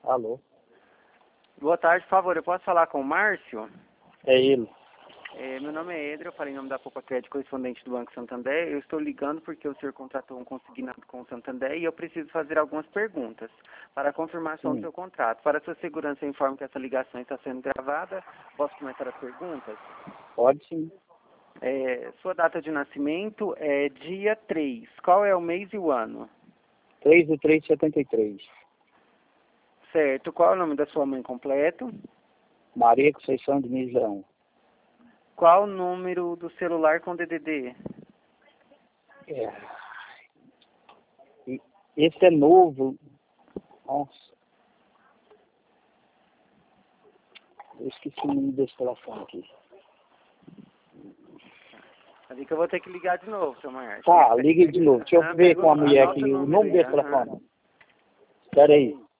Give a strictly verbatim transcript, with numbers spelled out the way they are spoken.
Alô? Boa tarde, por favor, eu posso falar com o Márcio? É ele. É, meu nome é Edro, eu falei em nome da Poupa Crédito, correspondente do Banco Santander. Eu estou ligando porque o senhor contratou um consignado com o Santander e eu preciso fazer algumas perguntas para a confirmação do Sim. seu contrato. Para sua segurança, eu informo que essa ligação está sendo gravada. Posso começar as perguntas? Pode sim. É, sua data de nascimento é dia três. Qual é o mês e o ano? três de três de setenta e três. Certo. Qual é o nome da sua mãe completo? Maria Conceição de Leão. Qual o número do celular com D D D? É. E esse é novo. Nossa. Eu esqueci o número desse telefone aqui. Ali que eu vou ter que ligar de novo, seu Márcio. Tá, ligue de novo. Deixa eu Ah, ver com a pegou- mulher anota aqui o número nome aí, desse aham. telefone. Espera aí.